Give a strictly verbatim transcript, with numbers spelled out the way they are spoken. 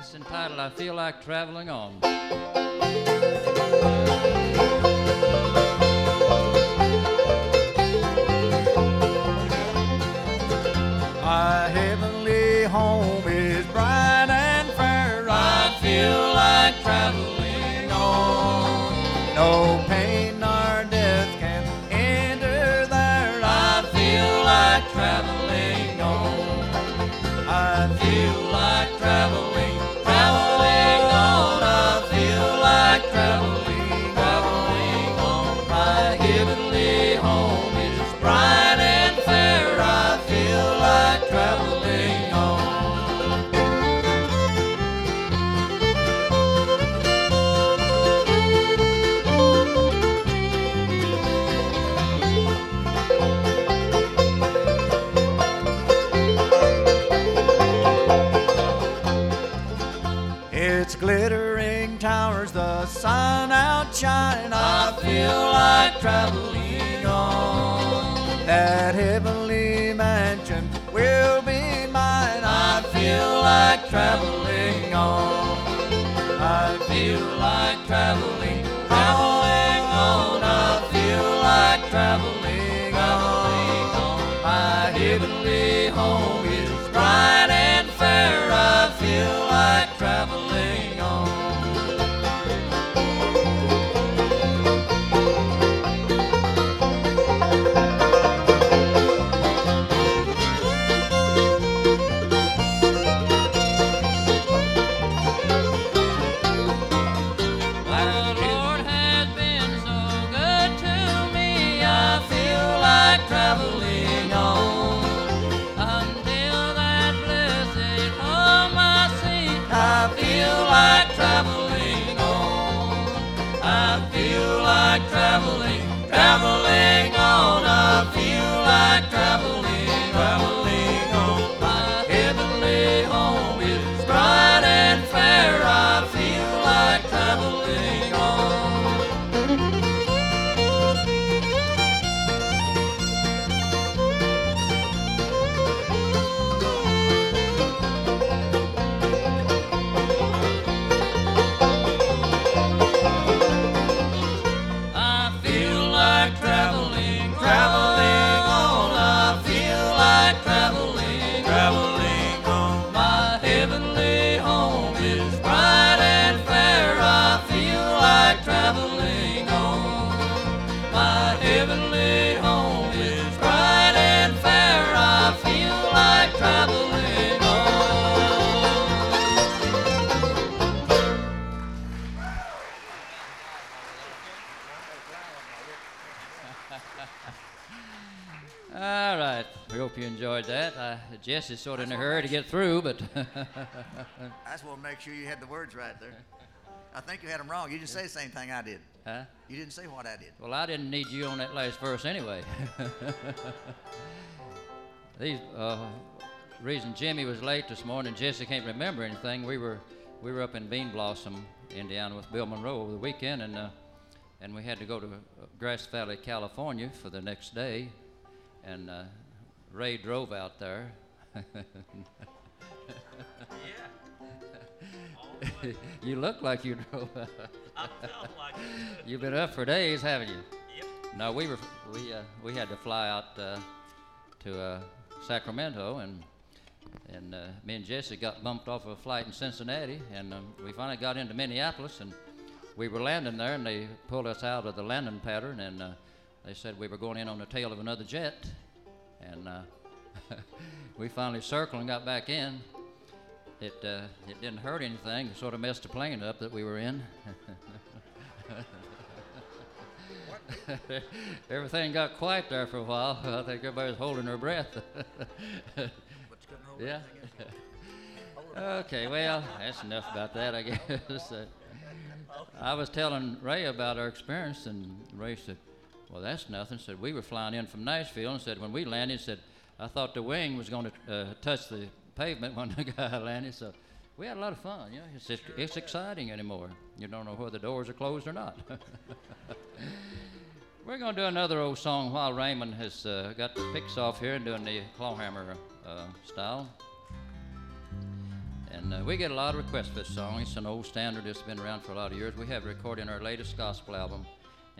It's entitled I Feel Like Traveling On. My heavenly home is bright and fair. I feel like traveling on. No pain nor death can enter there. I feel like traveling on. I feel like traveling, traveling on. I feel like traveling, traveling on. My heavenly home is bright and fair. I feel like traveling on. Its glittering towers, the sun outshine. I feel like traveling on. That heavenly mansion will be mine. I feel like traveling on. I feel like traveling, traveling on. I feel like traveling on. My heavenly home is bright and fair. I feel like traveling on. The Lord has been so good to me. I feel like traveling on until that blessed home I see. I feel like traveling on. I feel like traveling, traveling on. I feel like traveling, traveling on. My heavenly home is bright and fair. I feel like traveling on. I feel like traveling, traveling on. I feel like traveling, traveling on. My heavenly home is bright and fair. I feel like traveling on. My heavenly home is bright and fair. I feel like traveling on. All right. We hope you enjoyed that. Uh, Jess is sort of in a hurry to get through, but I just want to make sure you had the words right there. I think you had them wrong. You didn't say the same thing I did. huh? You didn't say what I did. Well, I didn't need you on that last verse anyway. These uh, reason Jimmy was late this morning, Jesse can't remember anything. We were we were up in Bean Blossom, Indiana, with Bill Monroe over the weekend, and uh, and we had to go to uh, Grass Valley, California, for the next day, and uh, Ray drove out there. You look like you drove out. I felt like it. You've been up for days, haven't you? Yep. No, we were we uh, we had to fly out uh, to uh, Sacramento, and and uh, me and Jesse got bumped off of a flight in Cincinnati, and um, we finally got into Minneapolis, and we were landing there, and they pulled us out of the landing pattern, and uh, they said we were going in on the tail of another jet, and uh, we finally circled and got back in. It uh, it didn't hurt anything. It sort of messed the plane up that we were in. Everything got quiet there for a while. I think everybody was holding their breath. Yeah. Okay, well, that's enough about that, I guess. Uh, I was telling Ray about our experience, and Ray said, well, that's nothing. Said, we were flying in from Nashville, and said, when we landed, said, I thought the wing was going to uh, touch the pavement when the guy landed. So we had a lot of fun. You know, it's, just, it's exciting anymore. You don't know whether the doors are closed or not. We're going to do another old song while Raymond has uh, got the picks off here and doing the clawhammer uh, style. And uh, we get a lot of requests for this song. It's an old standard that's been around for a lot of years. We have it recorded in our latest gospel album,